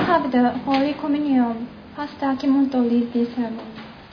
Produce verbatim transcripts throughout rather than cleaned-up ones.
have the Holy Communion. Pastor Akimoto leads this sermon.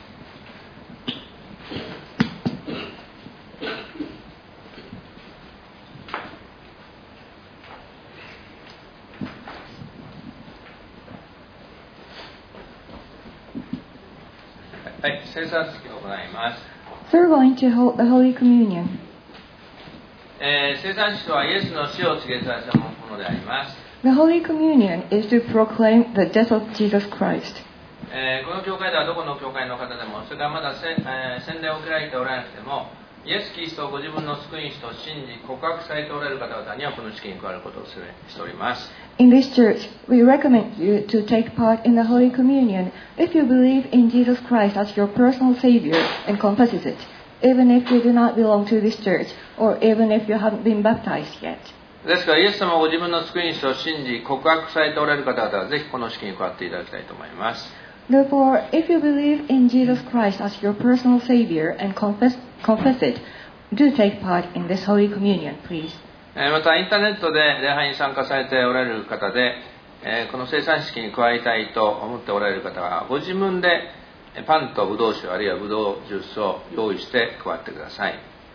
はい、聖餐式を行います。 So we're going to hold the Holy Communion. えー、聖餐式はイエスの死を告げさせたものであります。 The Holy Communion is to proclaim the death of Jesus Christ. えー、この教会ではどこの教会の方でも、それからまだせ、えー、洗礼を受けられておらなくても、イエス・キリストをご自分の救い主と信じ告白されておられる方々にはこの式に加わることをしております。 In this church, we recommend you to take part in the Holy Communion if you believe in Jesus Christ as your personal Savior and confess it, even if you do not belong to this church or even if you haven't been baptized yet. ですから、イエス様をご自分の救い主と信じ告白されておられる方々はぜひこの式に加わっていただきたいと思います。 Therefore, if you believe in Jesus Christ as your personal Savior and confess, confess it, do take part in this Holy Communion, please. またインターネットで礼拝に参加されておられる方で、この聖餐式に加わりたいと思っておられる方はご自分でパンとブドウ酒あるいはブドウジュースを用意して加わってください。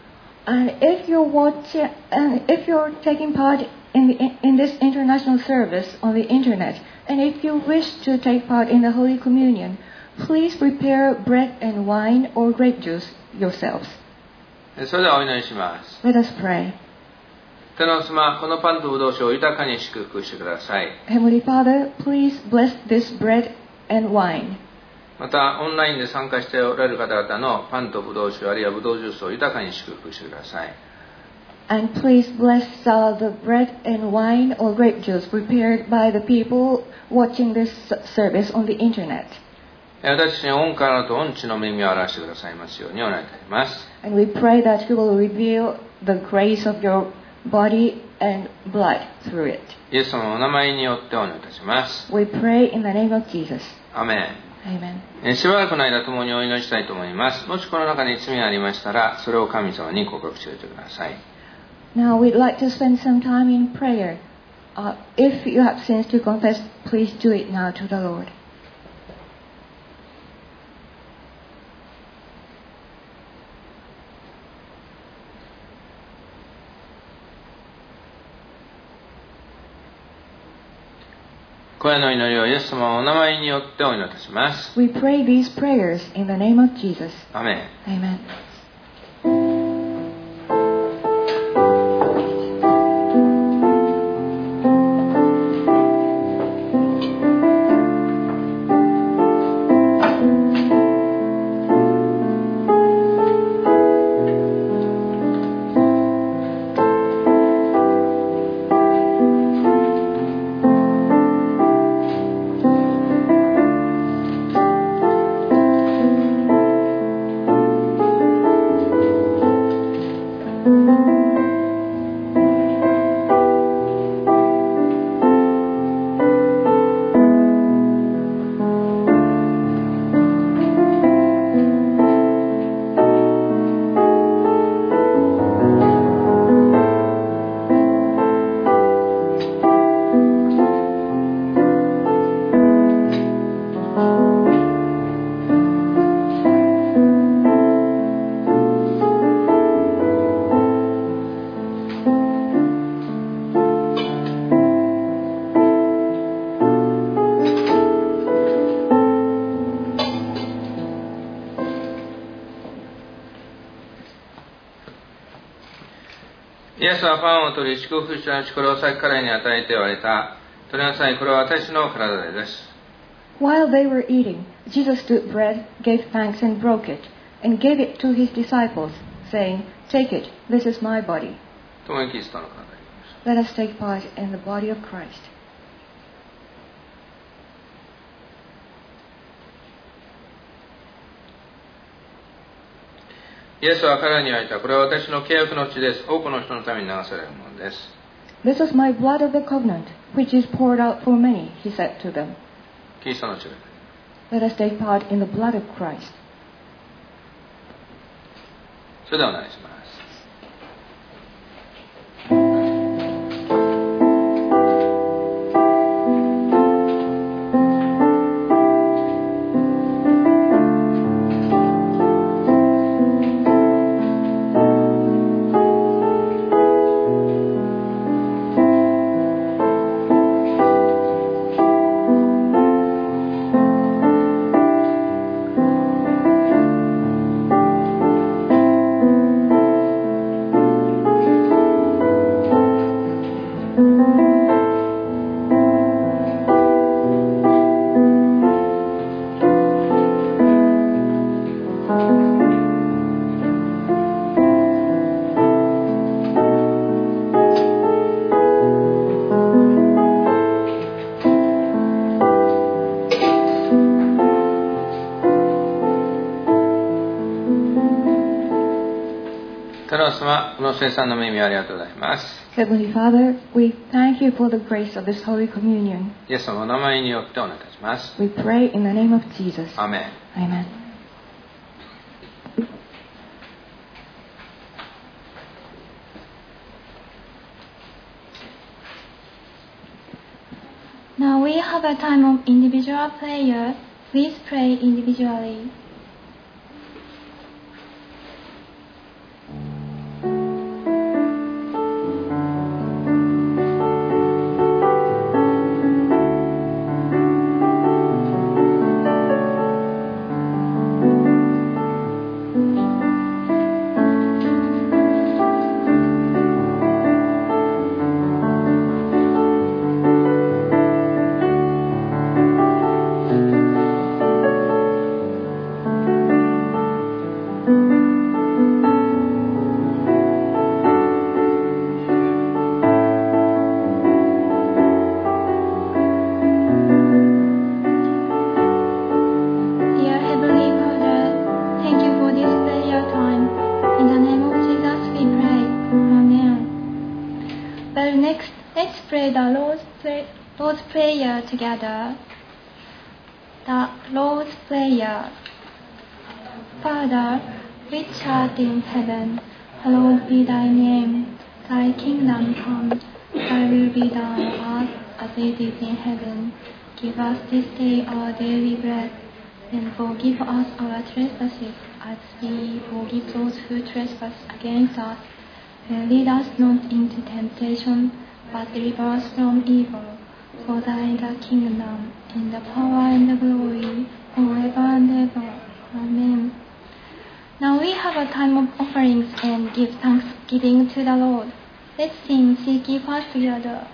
And if you're watching, and if you're taking part in the, in this international service on the internet, and if you wish to take part in the Holy Communion, please prepare bread and wine or grape juice yourselves. それではお祈りします。 Let us pray. 天のお様、このパンとブドウ酒を豊かに祝福してください。 Heavenly Father, please bless this bread and wine. またオンラインで参加しておられる方々のパンとブドウ酒あるいはブドウジュースを豊かに祝福してください。 And please bless uh, the bread and wine or grape juice prepared by the people watching this service on the internet. 私たちに恩からと恩知の恵みを表してくださいますようにお願いいたします。 And we pray that you will reveal the grace of your body and blood through it. イエス様のお名前によってお願いいたします。 We pray in the name of Jesus. アメン。 Amen. しばらくの間共にお祈りしたいと思います。もしこの中に罪がありましたら、それを神様に告白しておいてください。 Now we'd like to spend some time in prayer. Uh, if you have sins to confess, please do it now to the Lord. これの祈りをイエス様のお名前によってお祈りいたします。 We pray these prayers in the name of Jesus. アメン。 Amen. イエスはパンを取り祝福した後これを先彼に与えて言われた。取りなさい、これは私の体です。 While they were eating, Jesus took bread, gave thanks and broke it, and gave it to his disciples, saying, Take it, this is my body. 共にキリストの体です。 Let us take part in the body of Christ. イエスは彼らに言われた。これは私の契約の血です。多くの人のために流されるものです。 This is my blood of the covenant, which is poured out for many, he said to them. キリストの血です。 Let us take part in the blood of Christ. それではお願いします。 天の様、この聖餐の恵みをありがとうございます。 Heavenly Father, we thank you for the grace of this Holy Communion. イエス様のお名前によってお願いいたします。 We pray in the name of Jesus. アーメン。 Amen. Now we have a time of individual prayer. Please pray individually. Together, the Lord's Prayer. Father, which art in heaven, hallowed be thy name. Thy kingdom come, thy will be done on earth as it is in heaven. Give us this day our daily bread, and forgive us our trespasses as we forgive those who trespass against us. And lead us not into temptation, but deliver us from evil. For thine the kingdom, and the power, and the glory, forever and ever. Amen. Now we have a time of offerings and give thanksgiving to the Lord. Let's sing, Seek ye first together.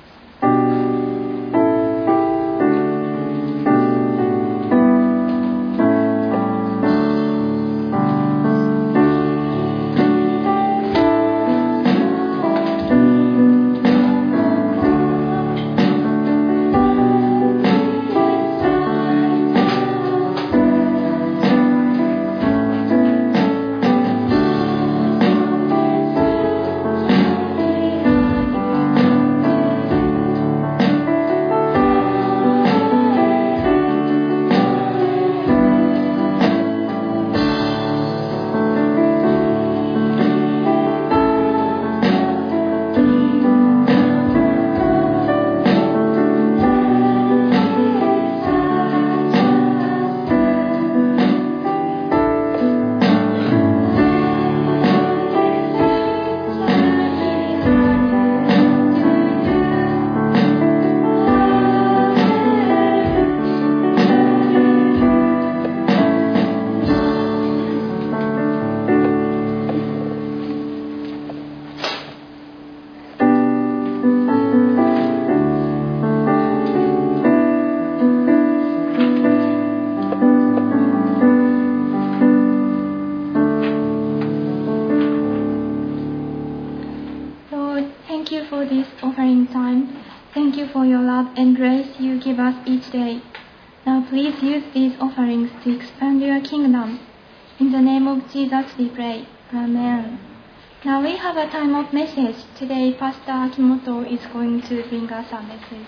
Each day. Now please use these offerings to expand your kingdom. In the name of Jesus we pray. Amen. Now we have a time of message. Today Pastor Akimoto is going to bring us a message.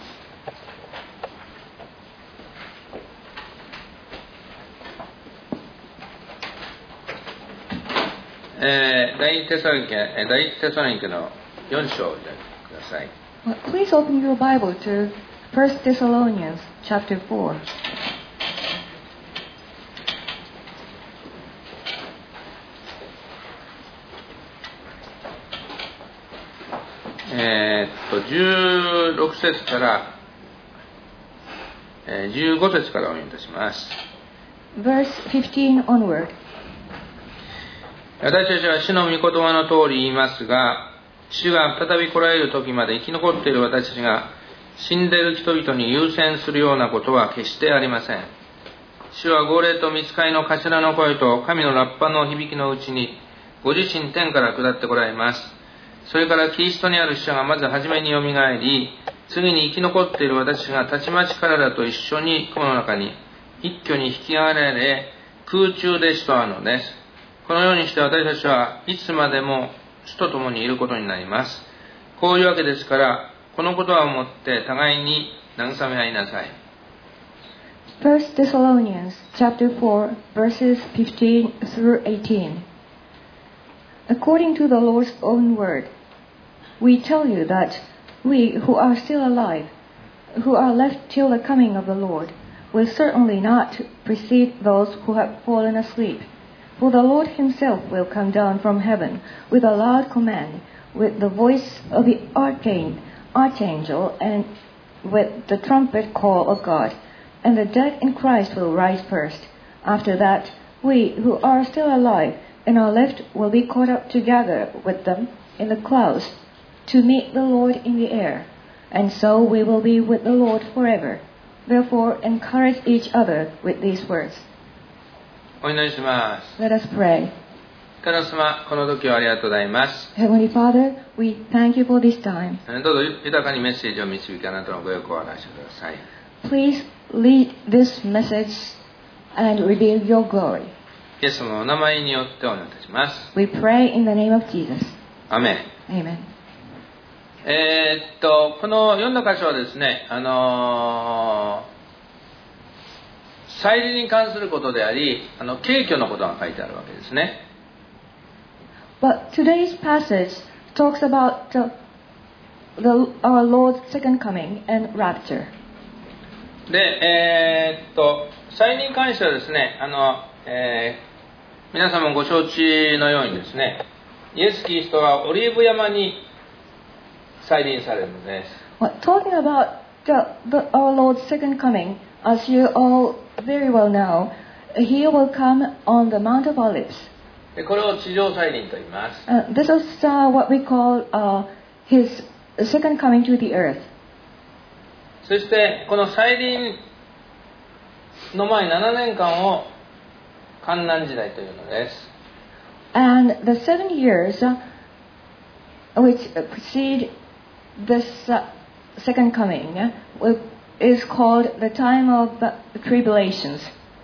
えー、第一テサロニケ、第一テサロニケのよん章を開いてください。 Please open your Bible to First Thessalonians chapter four. えー、っとじゅうろく節から、えー、じゅうご節からお読みいたします。 Verse fifteen onward. 私たちは主の御言葉の通り言いますが、主が再び来られる時まで生き残っている私たちが死んでいる人々に優先するようなことは決してありません。主は号令と御使いの頭の声と神のラッパの響きのうちにご自身天から下ってこられます。それからキリストにある死者がまず初めによみがえり、次に生き残っている私がたちまち彼らと一緒に雲の中に一挙に引き上げられ、空中で死と会うのです。 このようにして私たちはいつまでも主と共にいることになります。こういうわけですから、このことはもって互いに慰め合いなさい。 First Thessalonians chapter four, verses fifteen through eighteen. According to the Lord's own word, we tell you that we who are still alive, who are left till the coming of the Lord, will certainly not precede those who have fallen asleep. For the Lord himself will come down from heaven with a loud command, with the voice of the archangel, and with the trumpet call of God. And the dead in Christ will rise first. After that, we who are still alive and are left will be caught up together with them in the clouds to meet the Lord in the air. And so we will be with the Lord forever. Therefore, encourage each other with these words. お祈りします。 Let us pray. 神様、この時はありがとうございます。 Heavenly Father, we thank you for this time. どうぞ豊かにメッセージを導き、あなたのご欲を表してください。 Please lead this message and reveal your glory. イエス様のお名前によってお願いいたします。 We pray in the name of Jesus. アメン。 Amen. えー、っと、この読んだ箇所はですね、あのー、祭礼に関することであり、あの、敬虚のことが書いてあるわけですね。 But today's passage talks about the, the, our Lord's second coming and rapture. で、えー、っと、祭礼に関してはですね、あの、えー、皆様ご承知のようにですね、イエス・キリストはオリーブ山に再臨されるのです。 Well, talking about the, the, our Lord's second coming, as you all very well know, he will come on the Mount of Olives. でこれを地上再臨と言います。 Uh, this is uh, what we call uh, his second coming to the earth. そしてこの再臨の前ななねんかんを患難時代というのです。 And the seven years uh, which precede this uh, second coming uh, is called the time of uh, tribulations.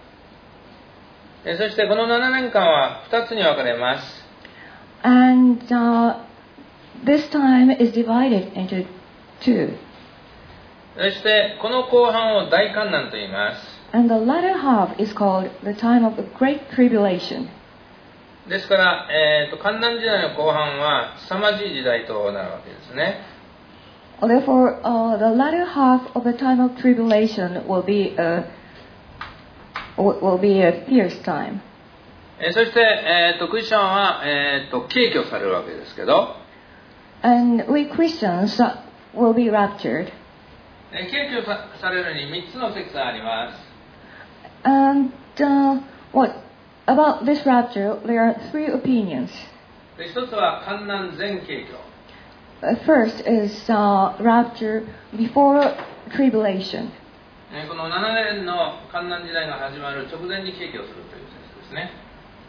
そしてこのななねんかんはふたつに分かれます。 And uh, this time is divided into two. そしてこの後半を大患難と言います。 And the latter half is called the time of the great tribulation. ですから、えーと、患難時代の後半は凄まじい時代となるわけですね。 Therefore, uh, the latter half of the time of tribulation will be a will be a fierce time. えー、そして、えーと、クリスチャンは、えーと、敬虚されるわけですけど、 And we Christians will be raptured. えー、敬虚さ、されるにみっつの説があります。 And uh, what about this rapture? There are three opinions. で一つは患難前敬虚。 Uh, first is uh, rapture before tribulation. えー、このななねんの患難時代が始まる直前に敬虚をするという説ですね。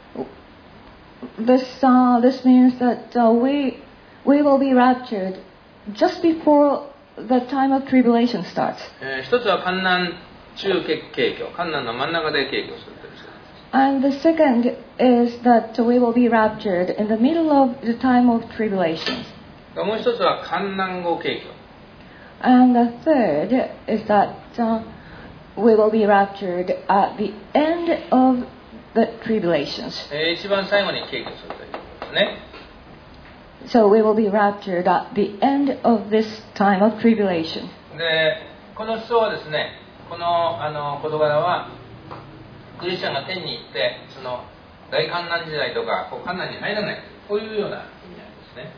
This uh, this means that uh, we we will be raptured just before the time of tribulation starts. えー、一つは患難中敬虚、患難の真ん中で敬虚するという説です。 And the second is that we will be raptured in the middle of the time of tribulation. もう一つは患難後敬虚。 And the third is that uh, we will be raptured at the end of the tribulations. えー、一番最後に敬虚するということですね。 So we will be raptured at the end of this time of tribulation. で、この思想はですね、このあの事柄はクリスチャンが天に行ってその大患難時代とかこう患難に入らない、こういうような意味合いですね。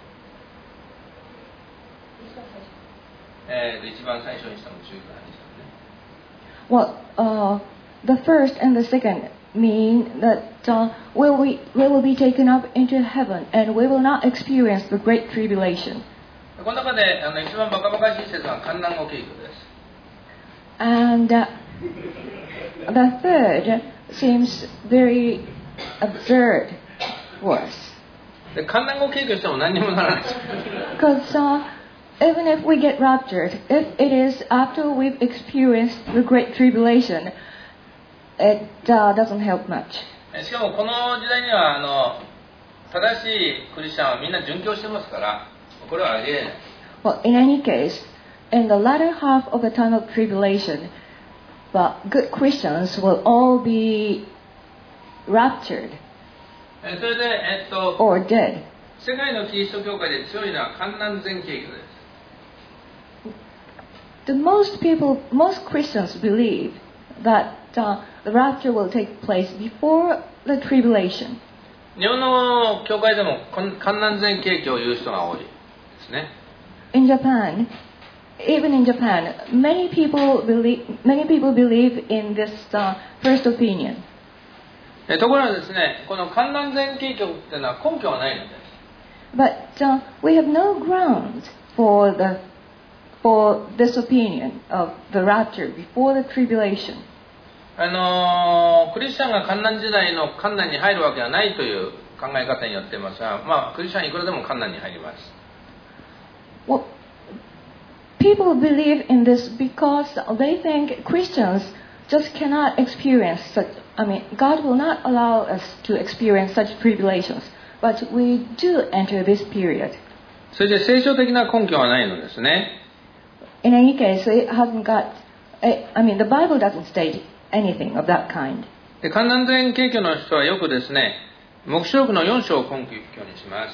えー、一番最初にしたの中からにしたのね。 Well, uh, the first and the second mean that uh, we, will, we will be taken up into heaven and we will not experience the great tribulation. この中であの一番バカバカしい説は患難後敬虚です。 And uh, the third seems very absurd worse. で、患難後敬虚しても何にもならないです。 Because uh, even if we get raptured, if it is after we've experienced the great tribulation, it uh, doesn't help much. しかもこの時代にはあの正しいクリスチャンはみんな殉教してますから、これはありえない。 Well, in any case, in the latter half of the time of tribulation, well, good Christians will all be raptured えそれで、えっと、 or dead. 世界のキリスト教会で強いのは観覧前景挙です。 The most people, most Christians believe that uh, the rapture will take place before the tribulation. 日本の教会でも観覧前景挙を言う人が多いですね。 In Japan, even in Japan, many people believe many people believe in this uh, first opinion. えところがですね、この観覧前景挙っていうのは根拠がないのです。 But uh, we have no grounds for the for this opinion of the rapture before the tribulation. あのー、クリスチャンが観覧時代の観覧に入るわけはないという考え方によってますが、まあクリスチャンいくらでも観覧に入ります。 Well, people believe in this because they think Christians just cannot experience such. I mean, God will not allow us to experience such tribulations, but we do enter this period. それで聖書的な根拠はないのですね。 In any case, it hasn't got. I mean, the Bible doesn't state anything of that kind. で観覧前景挙の人はよくですね、黙示録のよん章を根拠にします。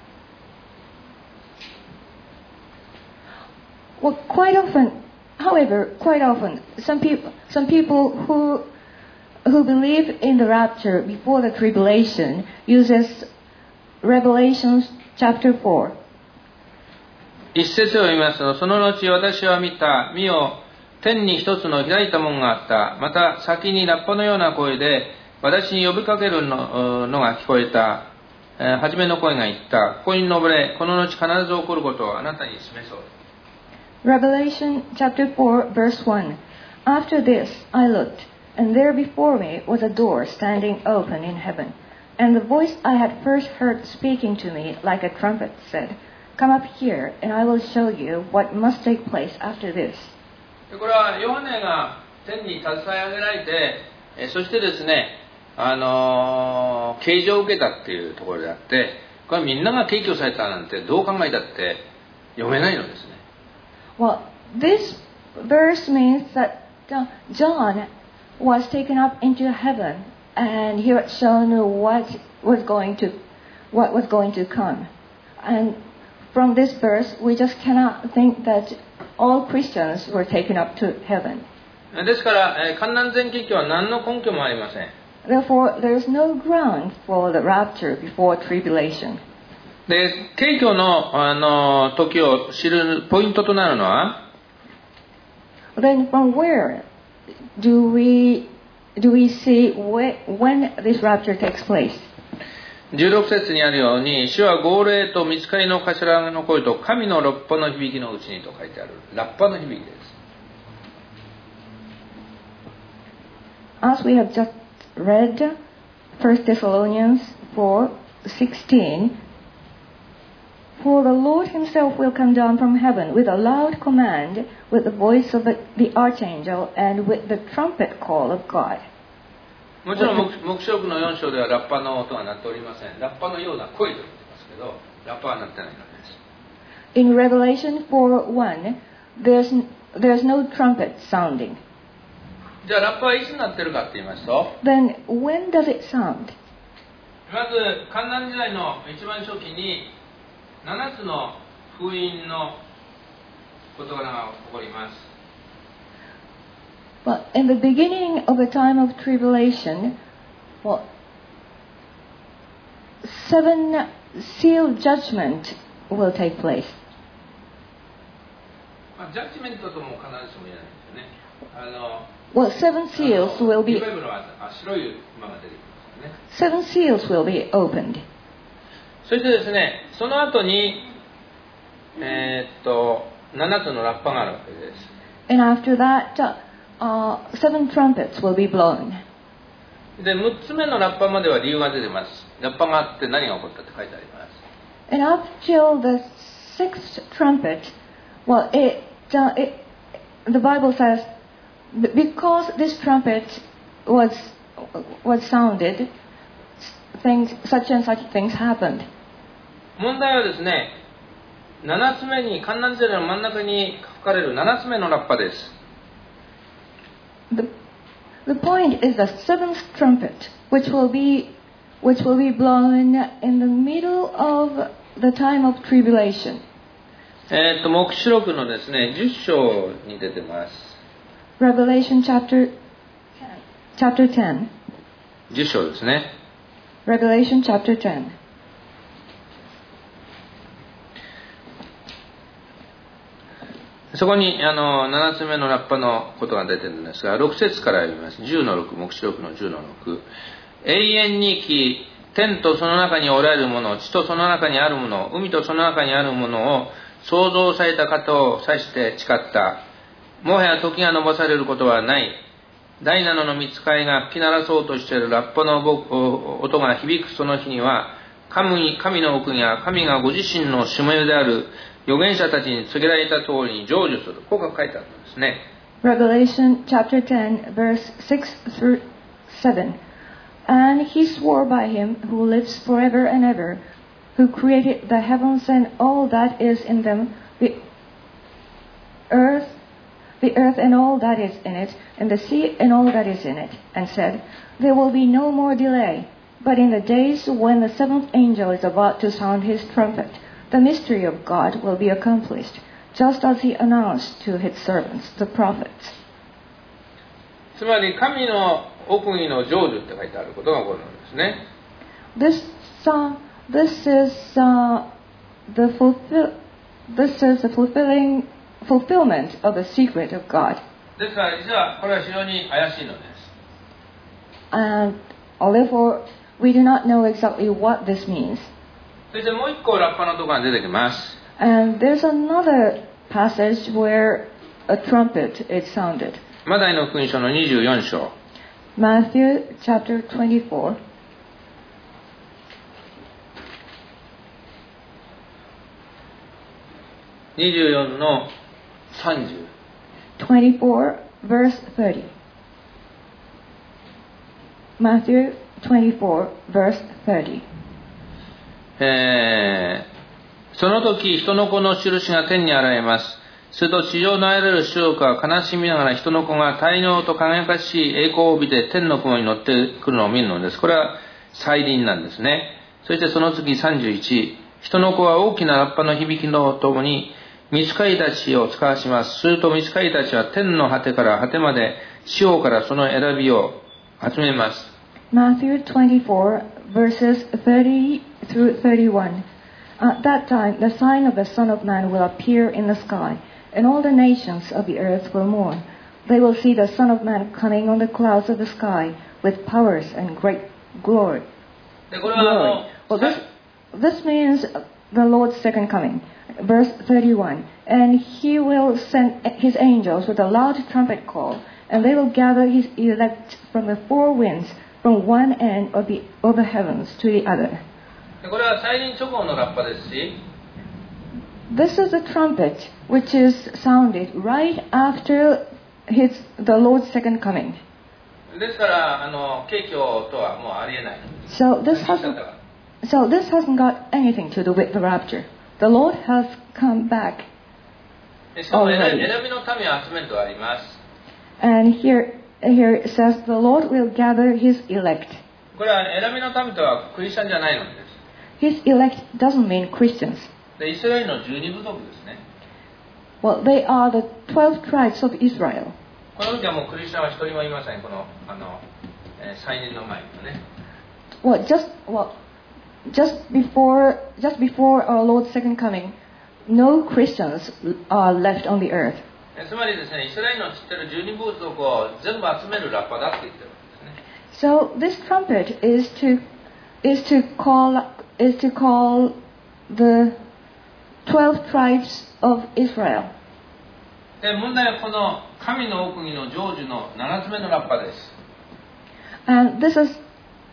Well, quite often, however, quite often, some people, some people who who believe in the rapture before the tribulation uses Revelation chapter four. 一節を読みますと、その後私は見た、見よ、天に一つの開いた門があった。また先にラッパのような声で私に呼びかける の, のが聞こえた。えー、初めの声が言った。ここに登れ、この後必ず起こることをあなたに示そう。 Revelation chapter four, verse one. After this I looked, and there before me was a door standing open in heaven. And the voice I had first heard speaking to me like a trumpet said, Come up here, and I will show you what must take place after this. これはヨハネが天に携え上げられて、えそしてですね、あのー、啓示を受けたっていうところであって、これはみんなが敬挙されたなんてどう考えたって読めないのですね。 Well, this verse means that John was taken up into heaven, and he was shown what was going to, what was going to come. And from this verse, we just cannot think that all Christians were taken up to heaven. ですから、えー、観覧前景挙は何の根拠もありません。 Therefore, there is no ground for the rapture before tribulation. で、景挙の、あの時を知るポイントとなるのは Then from where do we do we see wh- when this rapture takes place? じゅうろく節にあるように、主は号令と御使いの頭の声と神のラッパの響きのうちにと書いてある。ラッパの響きです。 As we have just read First Thessalonians four sixteen, For the Lord himself will come down from heaven with a loud command, with the voice of the, the archangel, and with the trumpet call of God. もちろん黙示録のよん章ではラッパの音は鳴っておりません。ラッパのような声と言ってますけど、ラッパは鳴ってないわけです。 In Revelation four one, there's there's no trumpet sounding. じゃあラッパはいつ鳴ってるかって言いますと、 Then when does it sound? まず観覧時代の一番初期にななつの封印の事柄が起こります。 But in the beginning of the time of tribulation, well, seven seal judgment will take place. まあ、ジャッジメントとも必ずしも言えないんですよね。あの Well, seven seals will be リバイブルは白い馬が出てきますよね。 seven seals will be opened. そしてですね、その後にえー、っとななつのラッパがあるわけです。 And after that, uh, seven trumpets will be blown. で、むっつめのラッパまでは理由が出てます。ラッパがあって何が起こったって書いてあります。 And up till the sixth trumpet, well, it, uh, it, the Bible says, because this trumpet was was sounded, things, such and such things happened. 問題はですね、ななつ目に観覧ゼレの真ん中に書かれるななつ目のラッパです。 The, the point is the seventh trumpet, which will be, which will be blown in the middle of the time of tribulation. えっと、黙示録のですね、じゅっ章に出てます。 Revelation chapter, chapter ten. じゅっ章ですね。 Revelation chapter ten. そこにあのななつ目のラッパのことが出てるんですが、ろく節から読みます。じゅうのろく、黙示録のじゅうのろく。永遠に生き、天とその中におられるもの、地とその中にあるもの、海とその中にあるものを創造された方を指して誓った。もはや時が延ばされることはない。第七の御使いが吹き鳴らそうとしているラッパの音が響くその日には、神, 神の奥には神がご自身のしもべである預言者たちに告げられた通りに成就する。こう書いてあるんですね。 Revelation chapter ten, verse six through seven. And he swore by him who lives forever and ever, who created the heavens and all that is in them, the earth, the earth and all that is in it, and the sea and all that is in it, and said, there will be no more delay, but in the days when the seventh angel is about to sound his trumpet, the mystery of God will be accomplished, just as he announced to his servants, the prophets. つまり神の奥義の成就って書いてあることが起こるんですね。 This, uh, this is uh, the fulfill, this is the fulfilling fulfillment of the secret of God. ですから実はこれは非常に怪しいのです。 And therefore, we do not know exactly what this means. そしてもう一個ラッパのところが出てきます。 And there's another passage where a trumpet is sounded. マタイの福音書のにじゅうよん章。 Matthew chapter twenty-four. にじゅうよんのさんじゅう。 twenty-four verse thirty. Matthew twenty-four verse thirty. えー、その時人の子の印が天に現れます。すると地上のあらゆる種族は悲しみながら人の子が大能と輝かしい栄光を帯びて天の雲に乗ってくるのを見るのです。これは再臨なんですね。そしてその次さんじゅういち、人の子は大きなラッパの響きとともに御使いたちを使わします。すると御使いたちは天の果てから果てまで四方からその選びを集めます。 Matthew twenty-four verses thirty through thirty-one. At that time the sign of the Son of Man will appear in the sky, and all the nations of the earth will mourn. They will see the Son of Man coming on the clouds of the sky with powers and great glory. glory. Well, this, this means the Lord's second coming. Verse thirty-one. And he will send his angels with a loud trumpet call, and they will gather his elect from the four winds, from one end of the, of the heavens to the other. これは再臨直後のラッパですし、 This is a trumpet which is sounded right after his, the Lord's second coming. ですからあの景況とはもうありえない。 So this hasn't, so this hasn't got anything to do with the rapture. The Lord has come back しかも選 already. びの民を集めるとあります。 And here, here it says the Lord will gather his elect. これは選びの民とはクリスチャンじゃないのです。 His elect doesn't mean Christians. でイスラエルの十二部族ですね。 Well, they are the twelve tribes of Israel. この時はもうクリスチャンは一人もいません。このあの、えー、再臨の前にはね。 Well, just well, just before, just before our Lord's second coming, no Christians are left on the earth. つまりですね、イスラエルの知ってる十二部族を全部集めるラッパだって言ってるんですね。 So this trumpet is to is to call is to call the twelve tribes of Israel. で、問題はこの神の奥義の成就の七つ目のラッパです。 And this is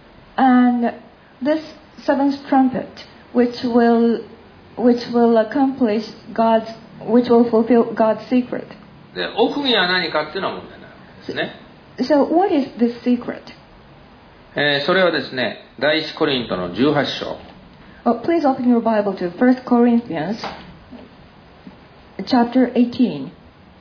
and this seventh trumpet, which will which will accomplish God's which will fulfill God's secret. で、奥義は何かっていうのは問題なんですね。 So what is this secret? えー、それはですね、第一コリントのじゅうはち章。 Oh, please open your Bible to First Corinthians chapter eighteen.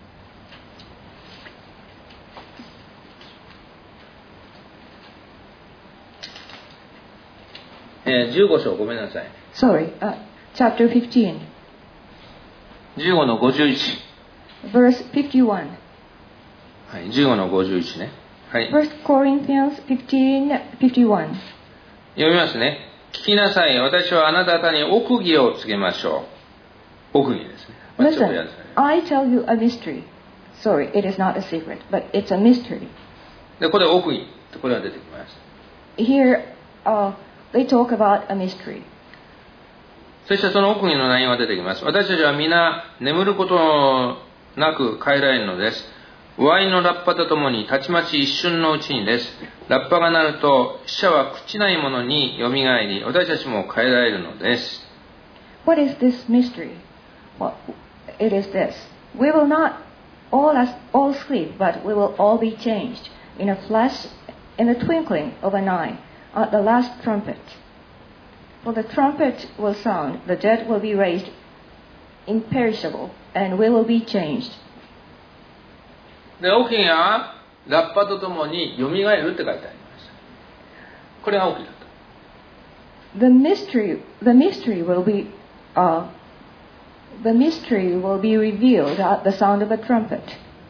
えー、じゅうご章、ごめんなさい。 Sorry, uh, chapter fifteen, じゅうごのごじゅういち。 verse fifty-one. はい、じゅうごのごじゅういちね。はい。 First Corinthians fifteen fifty-one. 読みますね。聞きなさい。私はあなた方に奥義を告げましょう。奥義ですね。まあ、ちょっとや Listen, る I tell you a mystery. Sorry, it is not a secret, but it's a mystery. で、これ奥義。これが出てきます。 Here, uh, they talk about a mystery. そしてその奥義の内容が出てきます。私たちは皆眠ることなく帰られるのです。ワインのラッパとともにたちまち一瞬のうちにです。ラッパが鳴ると死者は朽ちないものによみがえり、私たちも帰られるのです。 What is this mystery? Well, it is this. We will not all, as, all sleep, but we will all be changed in a flash, in the twinkling of an eye, at the last trumpet. For the trumpet will sound, the dead will be raised imperishable, and we will be changed. で、奥義はラッパとともによみがえるって書いてあります。これが奥義だと。 The mystery, the mystery will be, uh, the mystery will be revealed at the sound of a trumpet.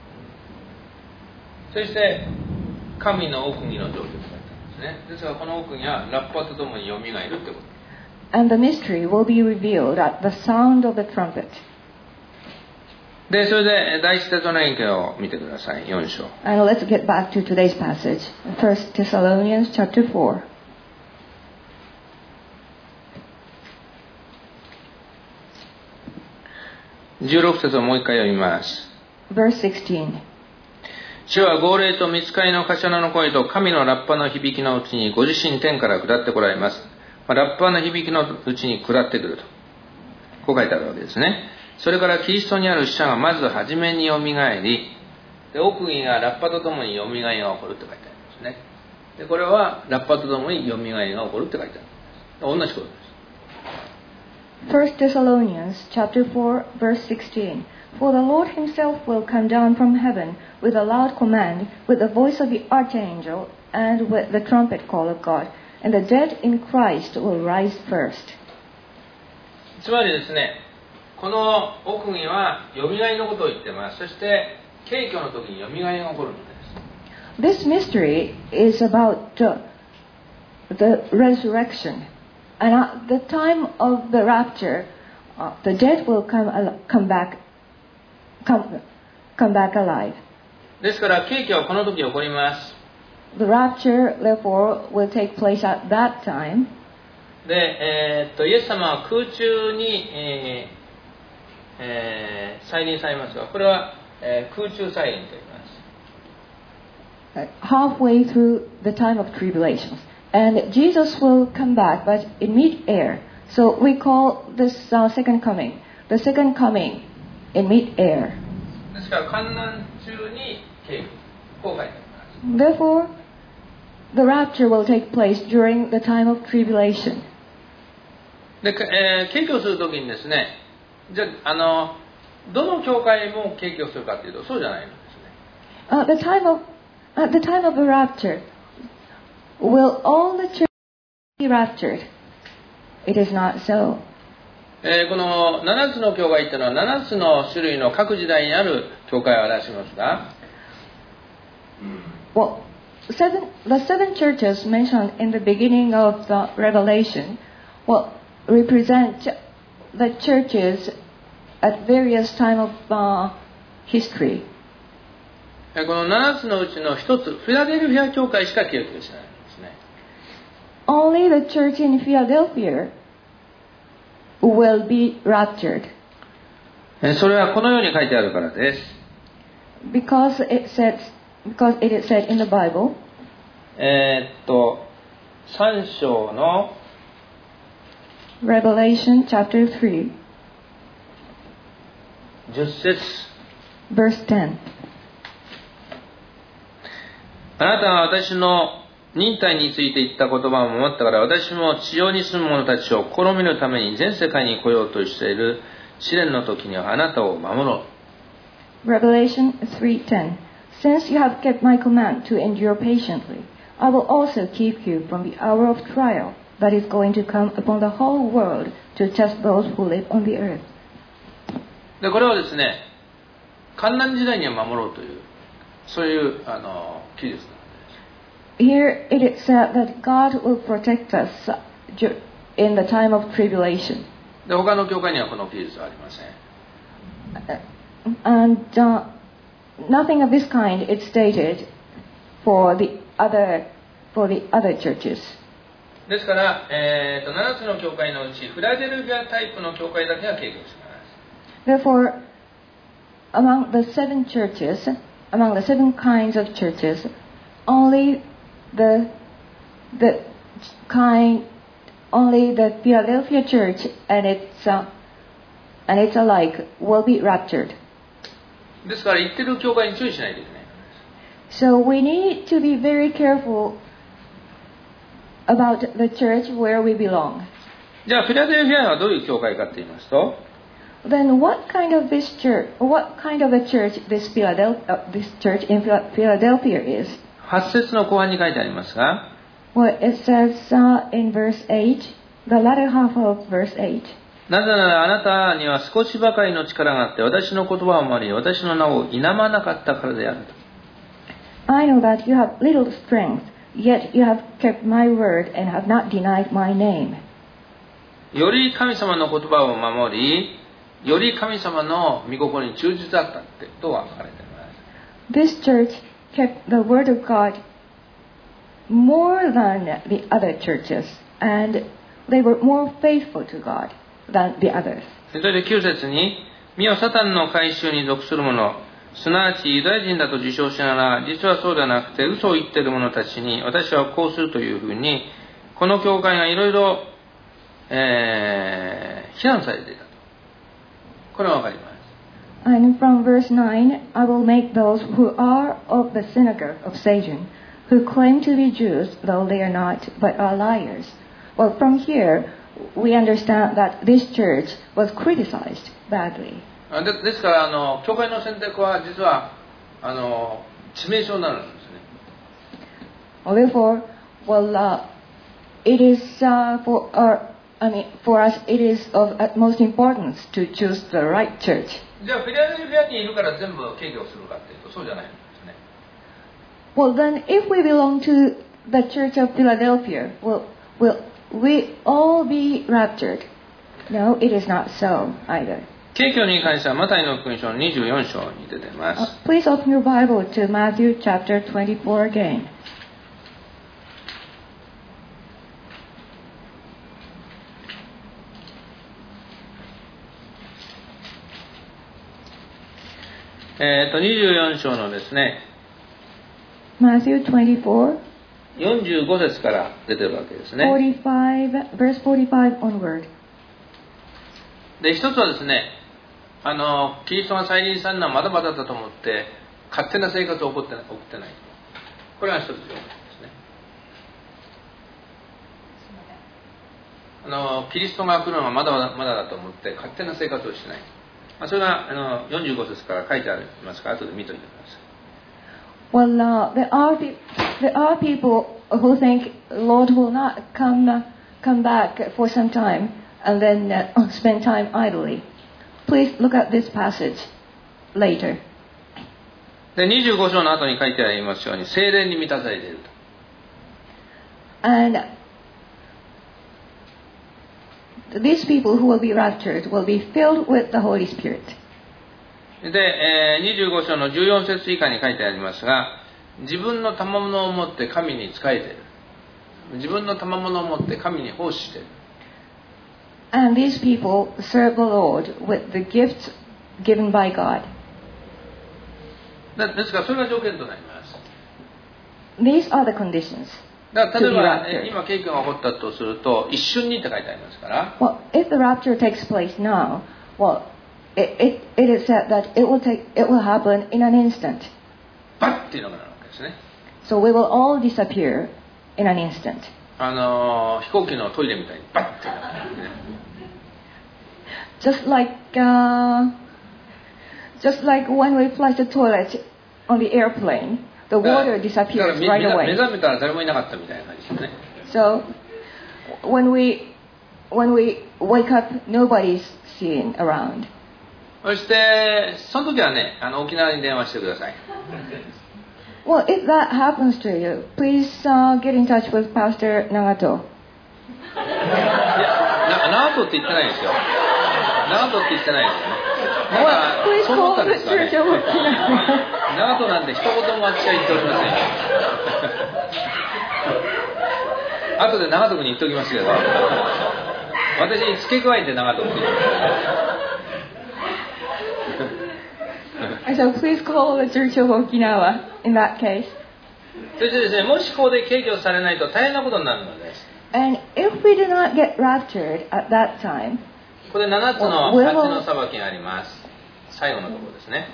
そして神の奥義の成就と書いてあるんですね。ですからこの奥義はラッパとともによみがえるってこと。 And the mystery will be revealed at the sound of the trumpet. で、それで第一テサロニケを見てください。よん章。 And let's get back to today's passage. First Thessalonians chapter four. じゅうろく節をもう一回読みます。 Verse sixteen. 主は号令と御使いの頭の声と神のラッパの響きのうちにご自身天から下ってこられます。まあ、ラッパの響きのうちに下ってくると。こう書いてあるわけですね。それからキリストにある死者がまず初めによみがえり、で奥義がラッパとともによみがえりが起こるって書いてありますね。でこれはラッパとともによみがえりが起こるって書いてあるんです。同じことです。 First Thessalonians chapter four, verse sixteen. For the Lord himself will come down from heaven with a loud command, with the voice of the archangel, and with the trumpet call of God, and the dead in Christ will rise first. つまりですね、この奥義はよみがえりのことを言ってます。そして景挙の時によみがえりが起こるのです。 This mystery is about uh, the resurrection. And at the time of the rapture, uh, the dead will come, al- come, back, come, come back alive. ですから景挙はこの時起こります。 The rapture, therefore, will take place at that time. で、えー、っとイエス様は空中に、えーえー、再臨されますが、これは、えー、空中再臨と言います。 Uh, halfway through the time of tribulations. And Jesus will come back, but in mid-air. So we call this uh, second coming, the second coming in mid-air. ですから観難中に景挙、こう書いてあります。 Therefore, the rapture will take place during the time of tribulation. で、えー、景挙するときにですね、じゃあ、あの、どの教会も景挙するかというと、そうじゃないんですね。 At the time of, at the time of the rapture, will all the churches be raptured? It is not so. えー、このななつの教会というのはななつの種類の各時代にある教会を表しますが、 Well, seven, the seven churches mentioned in the beginning of the Revelation, well, represent the churches at various time of uh, history. このななつのうちの一つ、フィラデルフィア教会しか景挙しないんですね。 Only the church in Philadelphia will be raptured. それはこのように書いてあるからです。 Because it says, because it is said in the Bible. えーっと、さん章の Revelation chapter three, じゅっ節。 verse ten. あなたは私の忍耐について言った言葉を守ったから、私も地上に住む者たちを試みるために全世界に来ようとしている試練の時にはあなたを守ろう。 Revelation three ten. Since you have kept my command to endure patiently, I will also keep you from the hour of trial that is going to come upon the whole world to test those who live on the earth. で、これはですね、患難時代には守ろうという、そういうあの記述なんです。 Here it is said that God will protect us in the time of tribulation. で、他の教会にはこの記述はありません。 And uh, nothing of this kind is stated for the other for the other churches. ですから、えー、とななつの教会のうちフィラデルフィアタイプの教会だけが警告します。 Therefore, among the seven churches, among the seven kinds of churches, only the the kind, only the Philadelphia church and its uh, and its alike will be raptured. ですから言ってる教会に注意しないといけない。 So we need to be very careful about the church where we belong. じゃあフィラデルフィアはどういう教会かと言いますと、 Then what kind of this church, what kind of a church this Philadelphia, uh, this church in Philadelphia is? はち節の後半に書いてありますが、 Well, it says uh, in verse eight, the latter half of verse eight. なぜならあなたには少しばかりの力があって私の言葉を守り私の名を否まなかったからであると。 I know that you have little strength, yet you have kept my word and have not denied my name. より神様の言葉を守り、より神様の御心に忠実だったってとは書かれています。 This church kept the word of God more than the other churches, and they were more faithful to God than the others. それできゅう節に、見よサタンの改宗に属する者、すなわちユダヤ人だと自称しながら、実はそうではなくて嘘を言っている者たちに、私はこうするというふうに、この教会がいろいろ、えー、非難されていたと。これはわかります。 And from verse nine, I will make those who are of the synagogue of Satan, who claim to be Jews, though they are not, but are liars. Well, from here, we understand that this church was criticized badly. で, ですからあの教会の選択は実はあの致命傷になるんですね。 Therefore, well, uh, it is uh, for our, I mean, for us, it is of utmost importance to choose the right church. じゃあフィラデルフィアにいるから全部敬虔をするかっていうとそうじゃないんですね。 Well, then, if we belong to the Church of Philadelphia, will will we all be raptured? No, it is not so either. 敬虔に関してはマタイの福音書のにじゅうよん章に出ています。 Uh, please open your Bible to Matthew chapter twenty-four again. えっとにじゅうよん章のですね。 Matthew twenty-four. よんじゅうご節から出てるわけですね。 forty-five, verse forty-five onward. で、一つはですね、あのキリストが再臨されるのはまだまだだと思って勝手な生活を送ってない、送ってない。これが一つ条件ですね。あのキリストが来るのはまだまだまだだと思って勝手な生活をしてない。まあ、それがあのよんじゅうご節から書いてありますから後で見ておいてください。 Well, uh, there are pe- there are people who think Lord will not come uh, come back for some time and then uh, spend time idly. Please look at this passage later. でにじゅうご章の後に書いてありますように聖霊に満たされていると。 And these people who will be raptured will be filled with the Holy Spirit. で、えー、にじゅうご章のじゅうよん節以下に書いてありますが、自分の賜物を持って神に仕えている。自分の賜物を持って神に奉仕している。 And these people serve the Lord with the gifts given by God. ですからそれが条件となります。 These are the conditions. だから例えば、えー、今景気が起こったとすると一瞬にって書いてありますから。 Well, if the rapture takes place now, well, it it, it is said that it will take it will happen in an instant. バッっていうのがなるわけですね。 So we will all disappear in an instant. あの飛行機のトイレみたいにバッてなってね。 Just like, uh, just like when we flush the toilet on the airplane, the water だから disappears 目 right 目 away. 覚めたら誰もいなかったみたいな感じですね。 So when we when we wake up, nobody's seen around. そしてその時はね、あの沖縄に電話してください。 Well, if that happens to you, please uh, get in touch with Pastor Nagato. いや、な長門って言ってないですよ。長門って言ってないですよね。なん Well, か please そう思っ call たん the ですかね。 Church of Okinawa. 長門なんて一言も私は言っておりませんよ。後で長門に言っておきますけど、私に付け加えて長門って言って So please call the Church of Okinawa in that case. そしてですね、もしここで軽挙されないと大変なことになるのです。 And if we do not get raptured at that time, ここでななつの Will- 蜂の裁きがあります。最後のところですね。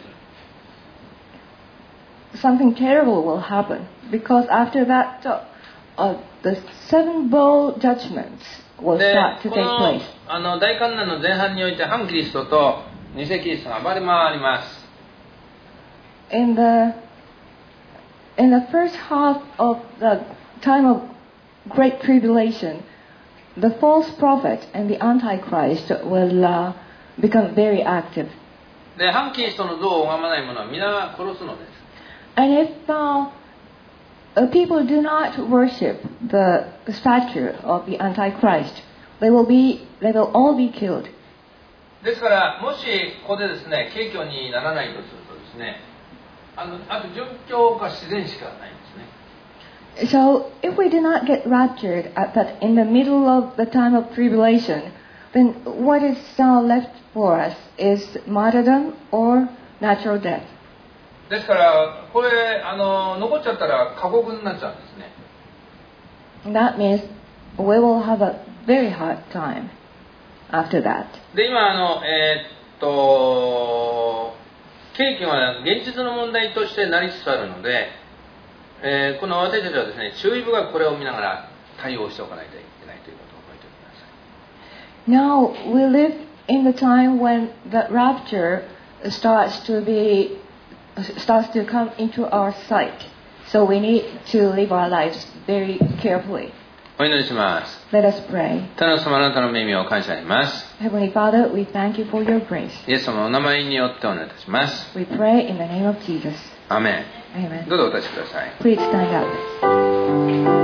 something terrible will happen. Because after that, uh, uh, the seven bowl judgments will で start to こ take の place. あの大観難の前半において反キリストと偽キリストが暴れ回ります。 In the in the first half of the time of great tribulation, the false prophet and the antichrist will uh, become very active. で反キリストの像を拝まない者は皆殺すのです。 And if uh, uh, people do not worship the statue of the antichrist, they will be they will all be killed. ですからもしここでですね軽挙にならないとするとですね、あのあと殉教か自然しかないんですね。 So if we do not get raptured at that in the middle of the time of tribulation, then what is uh, left for us is martyrdom or natural death. ですからこれあの残っちゃったら過酷になっちゃうんですね。 And that means we will have a very hard time after that. で今あのえーっと景気は現実の問題としてなりつつあるので、えーこの私たちはですね注意深くこれを見ながら対応しておかないといけないということを覚えておきください。 Now we live in the time when the rapture starts to be starts to come into our sight. So we need to live our lives very carefully. お祈りします。 Let us pray. 天の様あなたの恵みを感謝します。 Heavenly Father, we thank you for your grace. イエス様のお名前によってお願いいたします。 We pray in the name of Jesus. アーメン。 Amen. どうぞお立ちください。 Please stand up.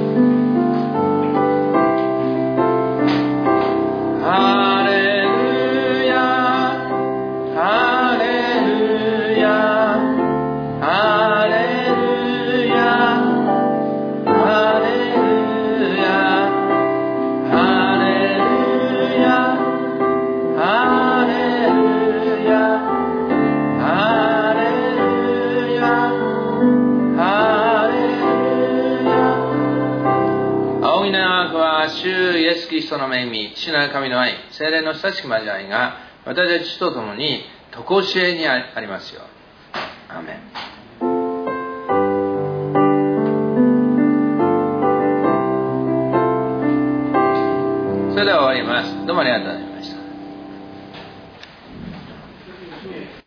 ハレルヤハレルヤハレルヤハレルヤハレルヤハレルヤハレルヤハレルヤ。仰ぎの悪は主イエスキリストの恵み、父なる神の愛、聖霊の親しき交わりが私たちと共に常しえにありますよ。アーメン。それでは終わります。どうもありがとうございました。